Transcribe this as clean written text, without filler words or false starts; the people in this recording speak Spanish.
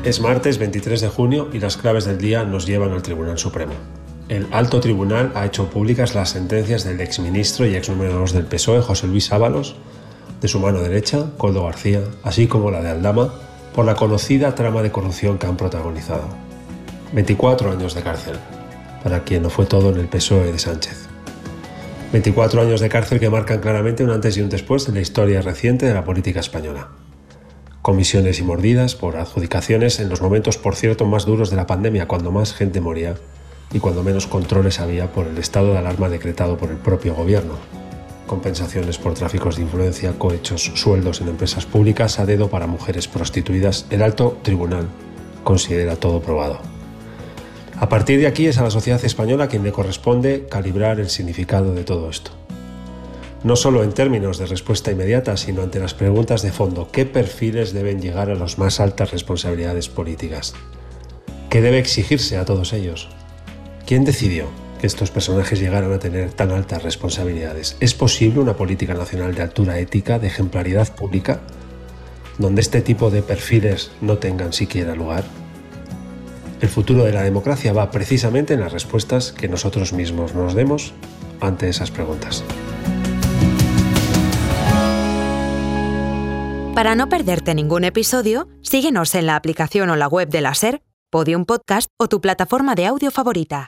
Es martes 23 de junio y las claves del día nos llevan al Tribunal Supremo. El Alto Tribunal ha hecho públicas las sentencias del exministro y ex número 2 del PSOE, José Luis Ábalos, de su mano derecha, Koldo García, así como la de Aldama, por la conocida trama de corrupción que han protagonizado. 24 años de cárcel, para quien no fue todo en el PSOE de Sánchez. 24 años de cárcel que marcan claramente un antes y un después en la historia reciente de la política española. Comisiones y mordidas por adjudicaciones en los momentos, por cierto, más duros de la pandemia, cuando más gente moría y cuando menos controles había por el estado de alarma decretado por el propio gobierno. Compensaciones por tráficos de influencia, cohechos, sueldos en empresas públicas a dedo para mujeres prostituidas. El Alto Tribunal considera todo probado. A partir de aquí es a la sociedad española quien le corresponde calibrar el significado de todo esto. No solo en términos de respuesta inmediata, sino ante las preguntas de fondo. ¿Qué perfiles deben llegar a las más altas responsabilidades políticas? ¿Qué debe exigirse a todos ellos? ¿Quién decidió que estos personajes llegaran a tener tan altas responsabilidades? ¿Es posible una política nacional de altura ética, de ejemplaridad pública, donde este tipo de perfiles no tengan siquiera lugar? El futuro de la democracia va precisamente en las respuestas que nosotros mismos nos demos ante esas preguntas. Para no perderte ningún episodio, síguenos en la aplicación o la web de la SER, Podium Podcast o tu plataforma de audio favorita.